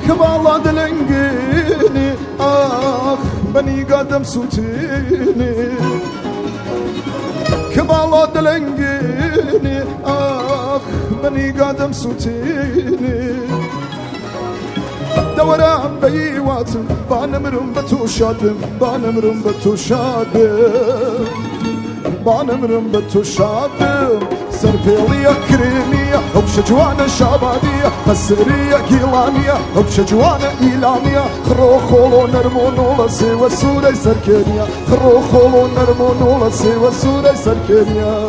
كبالا دلنقيني بني قدم سوتيني كبالا دلنقيني بني قدم سوتيني دوران بيواتم بانمرم بتوشادم بانمرم بتوشادم بانمرم بتوشادم سربيلية كريمية وبشجوانة شابادية مسرية جيلانية وبشجوانة إيلامية خروخولو نرمونولا سوى سوري سركينيا خروخولو نرمونولا سوى سوري سركينيا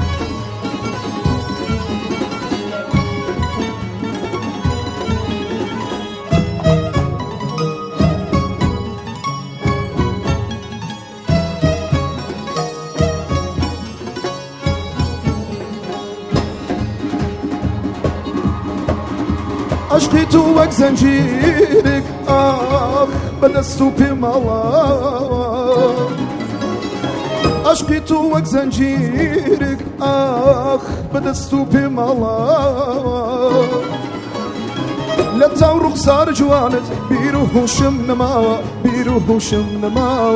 عشقي توك زنجيرك بدستو بمالا عشقي توك زنجيرك بدستو بمالا لا تورخ صار جوانت بيروه شمنما بيروه شمنما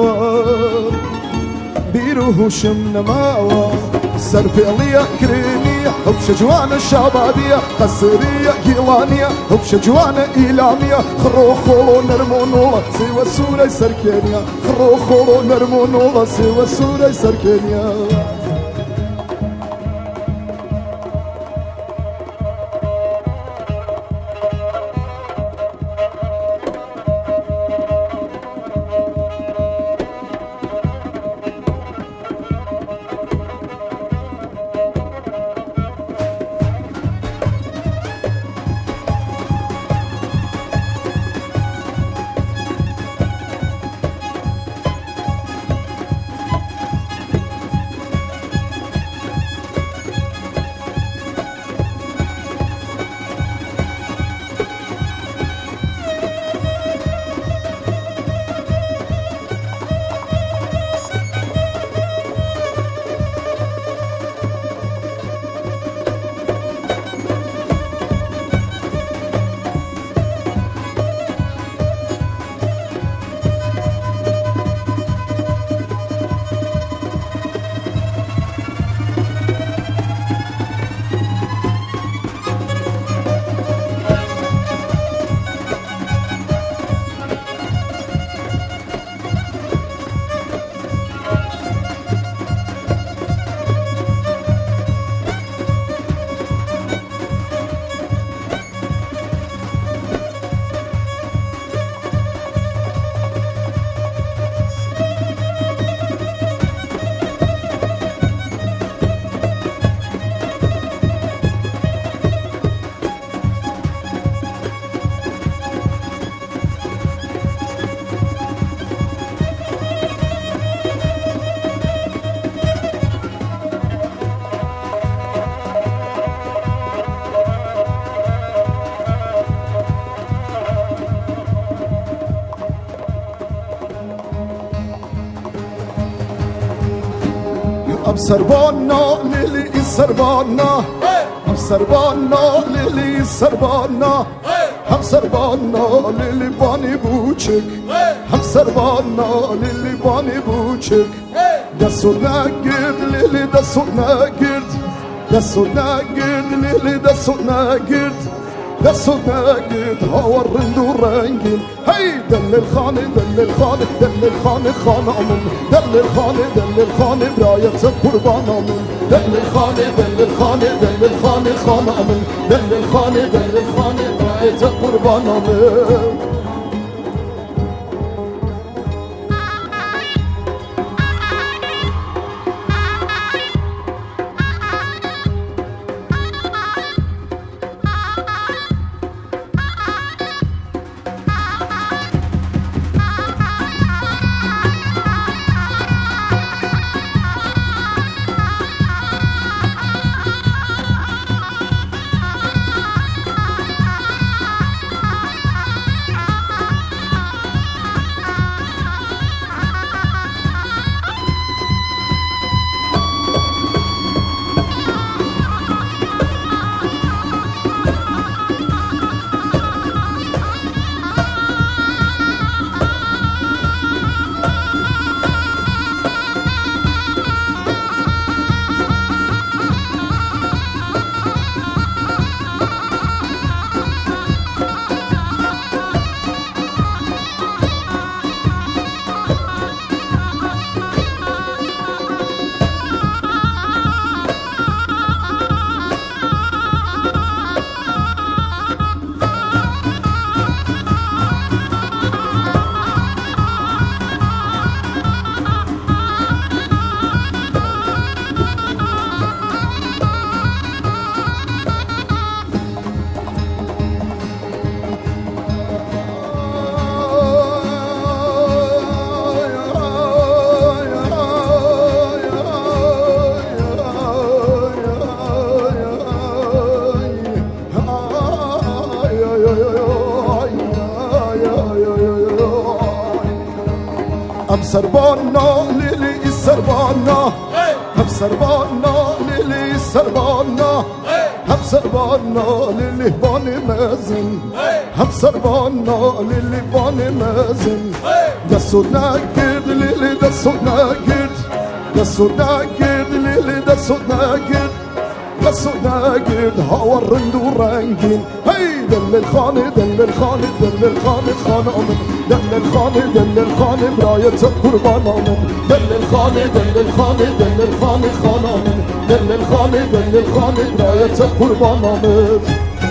بيروه شمنما سربيلية كريمية وبشجوانة شبابية قصرية جيلانية وبشجوانة إيلامية خروخولو نرمونولا سوى سوري سركينيا خروخولو نرمونولا سوى سوري سركينيا ام سربانا ليلي سربانا ام سربانا ليلي سربانا هم سربانا ليلي باني بوچك هم سربانا ليلي باني بوچك دستو نگرد ليلي دستو نگرد دستو نگرد ليلي دستو نگرد دستو نگرد هوا رند و رنگین هی دل الخانه دل الخانه دل الخانه خانه من دل الخانه دل الخانه برایت قربان من دل الخانه دل الخانه دل الخانه خانه من دل الخانه دل الخانه برایت قربان من هم سربانا لیلی سربانا هم سربانا لیلی سربانا هم سربانا لیلی بانی مزن هم سربانا لیلی بانی مزن دستو نگرد لیلی دستو نگرد دستو نگرد لیلی دستو نگرد دستو نگرد هوا رند و رنگین هی دل الخانه دل الخانه دل الخانه خانمم دل الخانه دل الخانه برایت قربانمم دل الخانه دل الخانه دل الخانه خانمم دل الخانه دل الخانه برایت قربانمم